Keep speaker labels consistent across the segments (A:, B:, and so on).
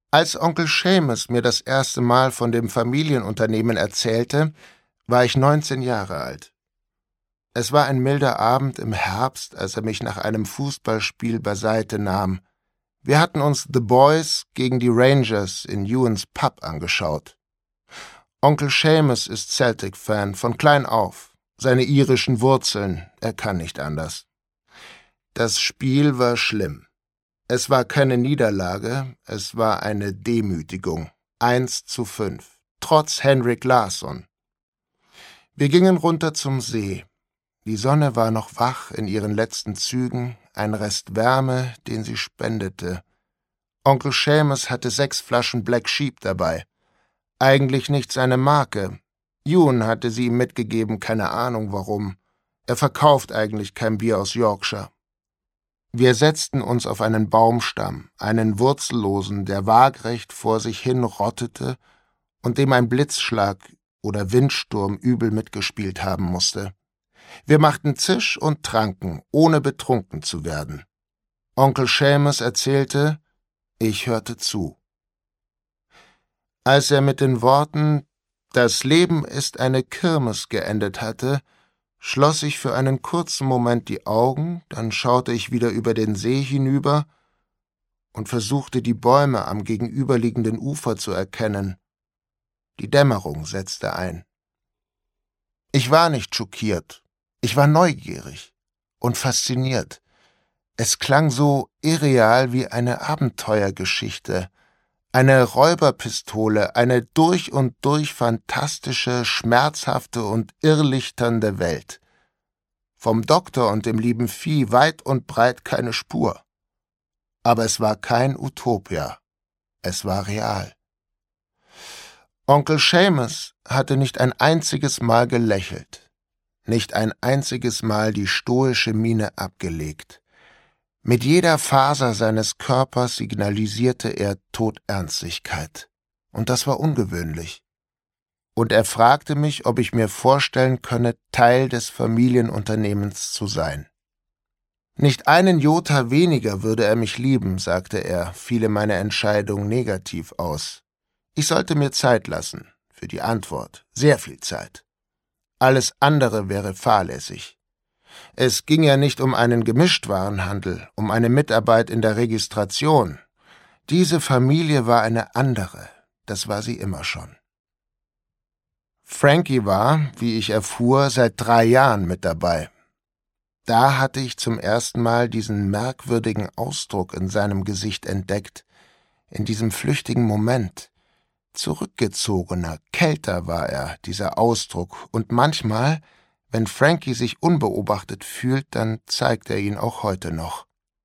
A: Als Onkel Seamus mir das erste Mal von dem Familienunternehmen erzählte, war ich 19 Jahre alt. Es war ein milder Abend im Herbst, als er mich nach einem Fußballspiel beiseite nahm. Wir hatten uns The Boys gegen die Rangers in Ewens Pub angeschaut. Onkel Seamus ist Celtic-Fan von klein auf. Seine irischen Wurzeln, er kann nicht anders. Das Spiel war schlimm. Es war keine Niederlage, es war eine Demütigung. 1:5, trotz Henrik Larsson. Wir gingen runter zum See. Die Sonne war noch wach in ihren letzten Zügen, ein Rest Wärme, den sie spendete. Onkel Seamus hatte 6 Flaschen Black Sheep dabei. Eigentlich nicht seine Marke. Ewan hatte sie ihm mitgegeben, keine Ahnung warum. Er verkauft eigentlich kein Bier aus Yorkshire. Wir setzten uns auf einen Baumstamm, einen wurzellosen, der waagrecht vor sich hin rottete und dem ein Blitzschlag oder Windsturm übel mitgespielt haben musste. Wir machten Zisch und tranken, ohne betrunken zu werden. Onkel Seamus erzählte, ich hörte zu. Als er mit den Worten »Das Leben ist eine Kirmes« geendet hatte, schloss ich für einen kurzen Moment die Augen, dann schaute ich wieder über den See hinüber und versuchte, die Bäume am gegenüberliegenden Ufer zu erkennen. Die Dämmerung setzte ein. Ich war nicht schockiert, ich war neugierig und fasziniert. Es klang so irreal wie eine Abenteuergeschichte, eine Räuberpistole, eine durch und durch fantastische, schmerzhafte und irrlichternde Welt. Vom Doktor und dem lieben Vieh weit und breit keine Spur. Aber es war kein Utopia, es war real. Onkel Seamus hatte nicht ein einziges Mal gelächelt, nicht ein einziges Mal die stoische Miene abgelegt. Mit jeder Faser seines Körpers signalisierte er Todernstigkeit. Und das war ungewöhnlich. Und er fragte mich, ob ich mir vorstellen könne, Teil des Familienunternehmens zu sein. Nicht einen Jota weniger würde er mich lieben, sagte er, fiele meine Entscheidung negativ aus. Ich sollte mir Zeit lassen, für die Antwort, sehr viel Zeit. Alles andere wäre fahrlässig. Es ging ja nicht um einen Gemischtwarenhandel, um eine Mitarbeit in der Registration. Diese Familie war eine andere, das war sie immer schon. Frankie war, wie ich erfuhr, seit 3 Jahren mit dabei. Da hatte ich zum ersten Mal diesen merkwürdigen Ausdruck in seinem Gesicht entdeckt, in diesem flüchtigen Moment. Zurückgezogener, kälter war er, dieser Ausdruck, und manchmal, wenn Frankie sich unbeobachtet fühlt, dann zeigt er ihn auch heute noch.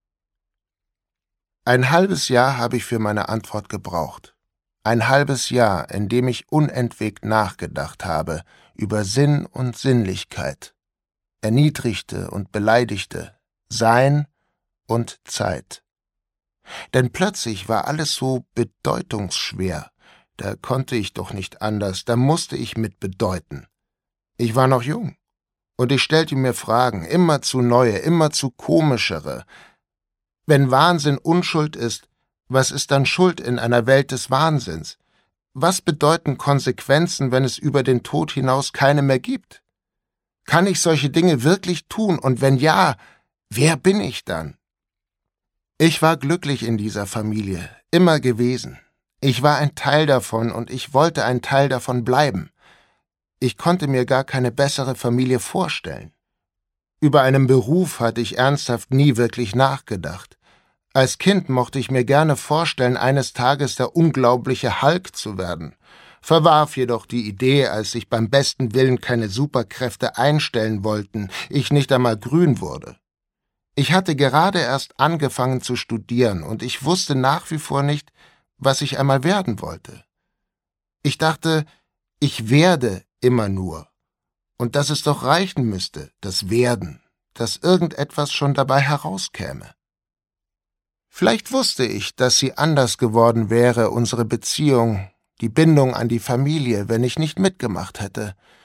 A: Ein halbes Jahr habe ich für meine Antwort gebraucht. Ein halbes Jahr, in dem ich unentwegt nachgedacht habe über Sinn und Sinnlichkeit, erniedrigte und beleidigte, Sein und Zeit. Denn plötzlich war alles so bedeutungsschwer. Da konnte ich doch nicht anders, da musste ich mit bedeuten. Ich war noch jung. Und ich stellte mir Fragen, immer zu neue, immer zu komischere. Wenn Wahnsinn Unschuld ist, was ist dann Schuld in einer Welt des Wahnsinns? Was bedeuten Konsequenzen, wenn es über den Tod hinaus keine mehr gibt? Kann ich solche Dinge wirklich tun? Und wenn ja, wer bin ich dann? Ich war glücklich in dieser Familie, immer gewesen. Ich war ein Teil davon und ich wollte ein Teil davon bleiben. Ich konnte mir gar keine bessere Familie vorstellen. Über einen Beruf hatte ich ernsthaft nie wirklich nachgedacht. Als Kind mochte ich mir gerne vorstellen, eines Tages der unglaubliche Hulk zu werden, verwarf jedoch die Idee, als sich beim besten Willen keine Superkräfte einstellen wollten, ich nicht einmal grün wurde. Ich hatte gerade erst angefangen zu studieren und ich wusste nach wie vor nicht, was ich einmal werden wollte. Ich dachte, ich werde immer nur. Und dass es doch reichen müsste, das Werden, dass irgendetwas schon dabei herauskäme. Vielleicht wusste ich, dass sie anders geworden wäre, unsere Beziehung, die Bindung an die Familie, wenn ich nicht mitgemacht hätte.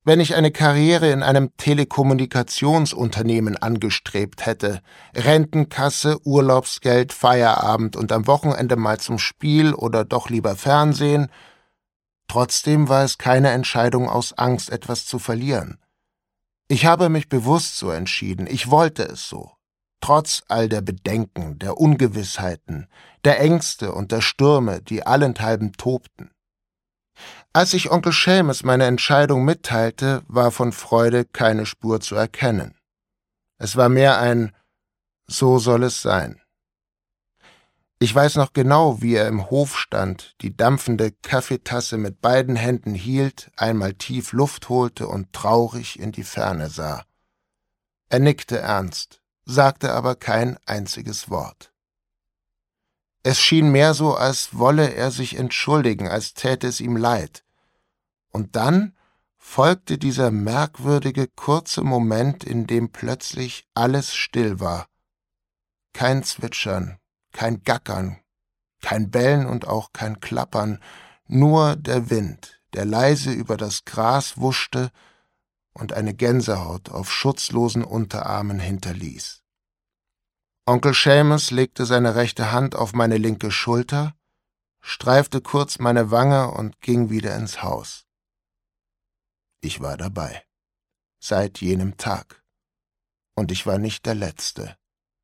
A: Wenn ich eine Karriere in einem Telekommunikationsunternehmen angestrebt hätte, Rentenkasse, Urlaubsgeld, Feierabend und am Wochenende mal zum Spiel oder doch lieber Fernsehen, trotzdem war es keine Entscheidung aus Angst, etwas zu verlieren. Ich habe mich bewusst so entschieden, ich wollte es so. Trotz all der Bedenken, der Ungewissheiten, der Ängste und der Stürme, die allenthalben tobten. Als ich Onkel Seamus meine Entscheidung mitteilte, war von Freude keine Spur zu erkennen. Es war mehr ein »So soll es sein«. Ich weiß noch genau, wie er im Hof stand, die dampfende Kaffeetasse mit beiden Händen hielt, einmal tief Luft holte und traurig in die Ferne sah. Er nickte ernst, sagte aber kein einziges Wort. Es schien mehr so, als wolle er sich entschuldigen, als täte es ihm leid. Und dann folgte dieser merkwürdige, kurze Moment, in dem plötzlich alles still war. Kein Zwitschern, kein Gackern, kein Bellen und auch kein Klappern, nur der Wind, der leise über das Gras wuschte und eine Gänsehaut auf schutzlosen Unterarmen hinterließ. Onkel Seamus legte seine rechte Hand auf meine linke Schulter, streifte kurz meine Wange und ging wieder ins Haus. Ich war dabei, seit jenem Tag, und ich war nicht der Letzte.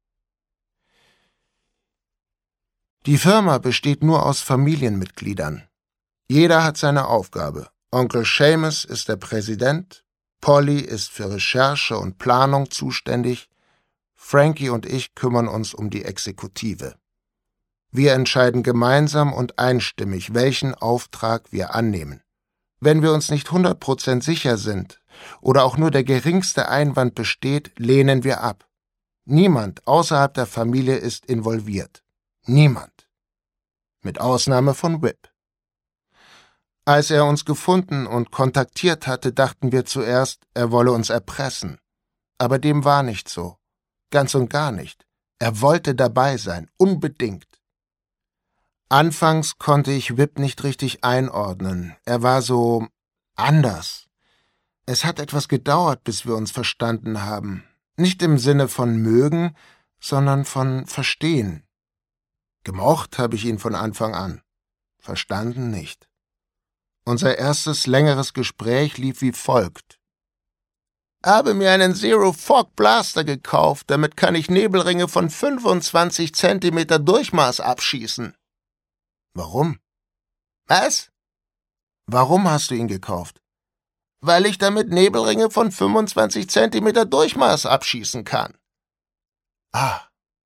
A: Die Firma besteht nur aus Familienmitgliedern. Jeder hat seine Aufgabe. Onkel Seamus ist der Präsident, Polly ist für Recherche und Planung zuständig, Frankie und ich kümmern uns um die Exekutive. Wir entscheiden gemeinsam und einstimmig, welchen Auftrag wir annehmen. Wenn wir uns nicht 100% sicher sind oder auch nur der geringste Einwand besteht, lehnen wir ab. Niemand außerhalb der Familie ist involviert. Niemand. Mit Ausnahme von Whip. Als er uns gefunden und kontaktiert hatte, dachten wir zuerst, er wolle uns erpressen. Aber dem war nicht so. Ganz und gar nicht. Er wollte dabei sein, unbedingt. Anfangs konnte ich Whip nicht richtig einordnen. Er war so anders. Es hat etwas gedauert, bis wir uns verstanden haben. Nicht im Sinne von mögen, sondern von verstehen. Gemocht habe ich ihn von Anfang an. Verstanden nicht. Unser erstes längeres Gespräch lief wie folgt. Habe mir einen Zero Fog Blaster gekauft, damit kann ich Nebelringe von 25 Zentimeter Durchmaß abschießen. Warum? Was? Warum hast du ihn gekauft? Weil ich damit Nebelringe von 25 Zentimeter Durchmaß abschießen kann. Ah.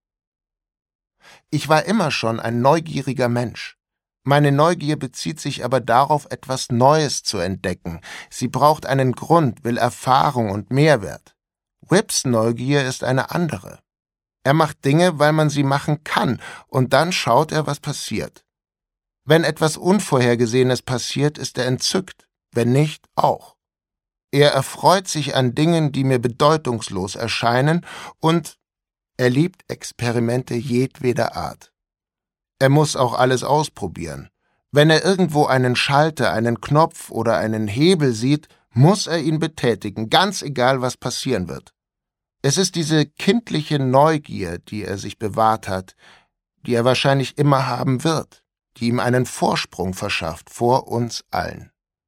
A: Ich war immer schon ein neugieriger Mensch. Meine Neugier bezieht sich aber darauf, etwas Neues zu entdecken. Sie braucht einen Grund, will Erfahrung und Mehrwert. Whips Neugier ist eine andere. Er macht Dinge, weil man sie machen kann, und dann schaut er, was passiert. Wenn etwas Unvorhergesehenes passiert, ist er entzückt, wenn nicht, auch. Er erfreut sich an Dingen, die mir bedeutungslos erscheinen, und er liebt Experimente jedweder Art. Er muss auch alles ausprobieren. Wenn er irgendwo einen Schalter, einen Knopf oder einen Hebel sieht, muss er ihn betätigen, ganz egal, was passieren wird. Es ist diese kindliche Neugier, die er sich bewahrt hat, die er wahrscheinlich immer haben wird, die ihm einen Vorsprung verschafft vor uns allen.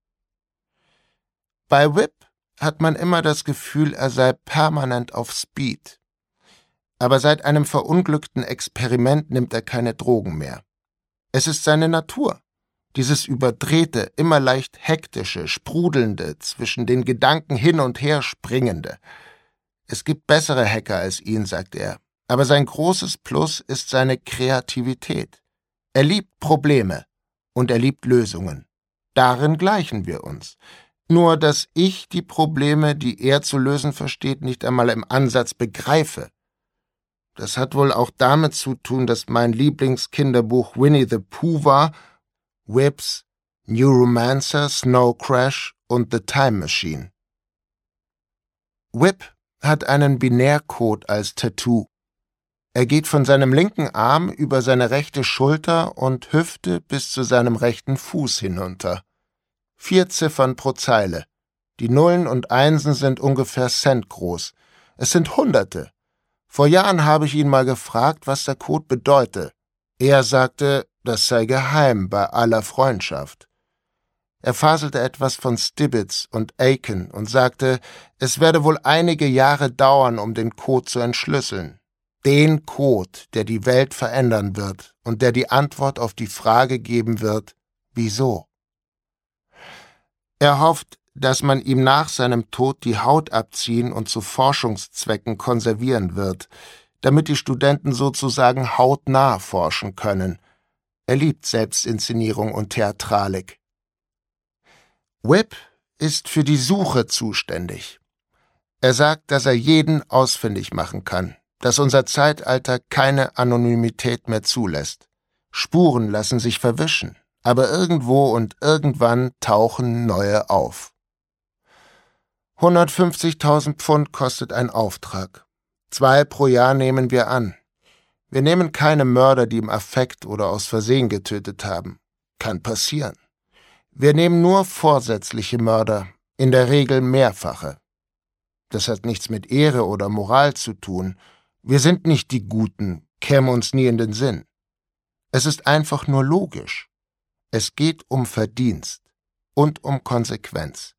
A: Bei Whip hat man immer das Gefühl, er sei permanent auf Speed. Aber seit einem verunglückten Experiment nimmt er keine Drogen mehr. Es ist seine Natur, dieses überdrehte, immer leicht hektische, sprudelnde, zwischen den Gedanken hin und her springende. Es gibt bessere Hacker als ihn, sagt er, aber sein großes Plus ist seine Kreativität. Er liebt Probleme und er liebt Lösungen. Darin gleichen wir uns. Nur, dass ich die Probleme, die er zu lösen versteht, nicht einmal im Ansatz begreife. Das hat wohl auch damit zu tun, dass mein Lieblingskinderbuch Winnie the Pooh war, Whips, New Romancer, Snow Crash und The Time Machine. Whip hat einen Binärcode als Tattoo. Er geht von seinem linken Arm über seine rechte Schulter und Hüfte bis zu seinem rechten Fuß hinunter. 4 Ziffern pro Zeile. Die Nullen und Einsen sind ungefähr Cent groß. Es sind Hunderte. Vor Jahren habe ich ihn mal gefragt, was der Code bedeute. Er sagte, das sei geheim bei aller Freundschaft. Er faselte etwas von Stibbits und Aiken und sagte, es werde wohl einige Jahre dauern, um den Code zu entschlüsseln. Den Code, der die Welt verändern wird und der die Antwort auf die Frage geben wird, wieso? Er hofft, dass man ihm nach seinem Tod die Haut abziehen und zu Forschungszwecken konservieren wird, damit die Studenten sozusagen hautnah forschen können. Er liebt Selbstinszenierung und Theatralik. Whip ist für die Suche zuständig. Er sagt, dass er jeden ausfindig machen kann, dass unser Zeitalter keine Anonymität mehr zulässt. Spuren lassen sich verwischen, aber irgendwo und irgendwann tauchen neue auf. 150.000 Pfund kostet ein Auftrag. 2 pro Jahr nehmen wir an. Wir nehmen keine Mörder, die im Affekt oder aus Versehen getötet haben. Kann passieren. Wir nehmen nur vorsätzliche Mörder, in der Regel mehrfache. Das hat nichts mit Ehre oder Moral zu tun. Wir sind nicht die Guten, käme uns nie in den Sinn. Es ist einfach nur logisch. Es geht um Verdienst und um Konsequenz.